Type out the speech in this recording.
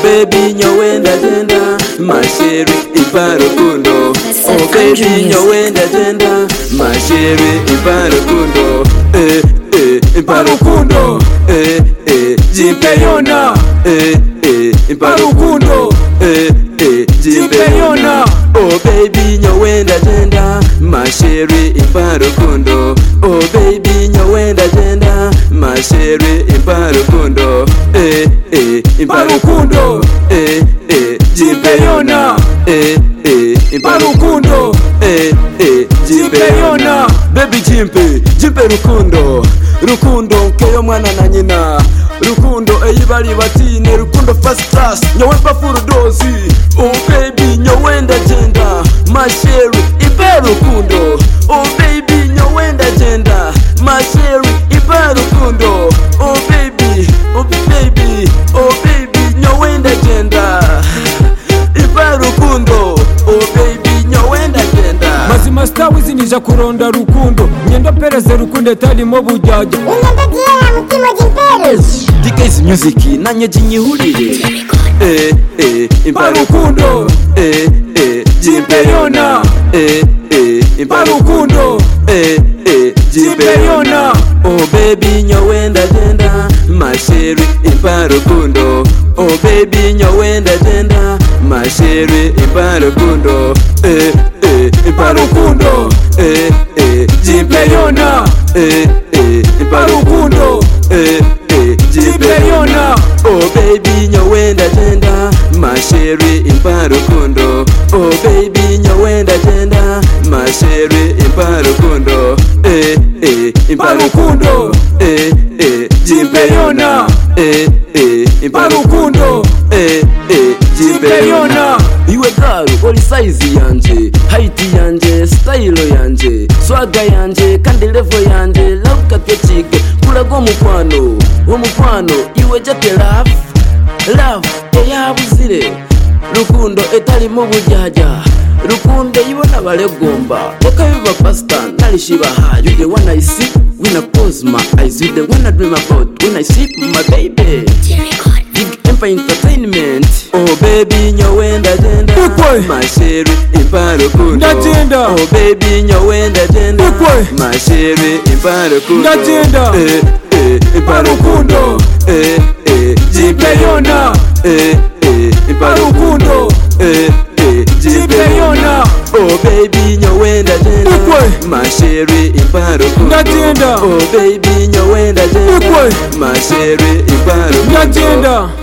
baby nyowenda tenda masheri iparukundo. Oh baby nyowenda tenda masheri iparukundo. Iparukundo. Jimpeyona. Iparukundo. Jimpeyona. Oh baby nyowenda tenda masheri iparukundo. Oh baby nyowenda tenda masheri iparukundo. Iparukundo. Jimpeyona. Iparukundo. Jimpeyona. Baby jimpe rukundo. Rukundo keyo mwana na nyina. Rukundo eyibali batine. Rukundo first class nyowemba full dozi. Oh baby nyowenda tenda masheri iparukundo. Oh baby nyowenda tenda masheri iparukundo. Oh baby, oh baby, oh baby nyowenda tenda iparukundo. Oh baby nyowenda tenda. Mazima stawizi nija kuronda rukundo. Nyendo pereze rukundo etalimo bujaja. Unandagia mtimo jimperez. DK's music nanye jinyihurire. Iparukundo. Jimpeyona. Iparukundo. Jimpeyona. Oh baby nyowenda tenda masheri iparukundo. Oh baby nyowenda tenda masheri iparukundo. Iparukundo. Jimpeyona. Iparukundo. Jimpeyona. Oh baby nyowenda tenda masheri iparukundo. Oh baby nyowenda tenda masheri iparukundo. Iparukundo. Jimpeyona. Iparukundo. Jimpeyona. Iwe garu oli size yanje, height yanje, style yanje, swagger yanje, kandi level yanje, love kakechike, kulago mukwano, omukwano, iwe jate love, eyabuzire, rukundo etalimo bujaja, rukundo ibona balegomba, okabiba pasta, nalishiba ha, you the one I see, when I close my eyes, you the one I dream about, when I sleep, my baby. Big Empire Entertainment. Oh baby nyowenda tenda masheri iparukundo. Oh baby nyowenda tenda masheri iparukundo. Iparukundo. Jimpeyona. Iparukundo. Jimpeyona. Oh baby nyowenda tenda masheri iparukundo. Oh baby nyowenda tenda masheri iparukundo.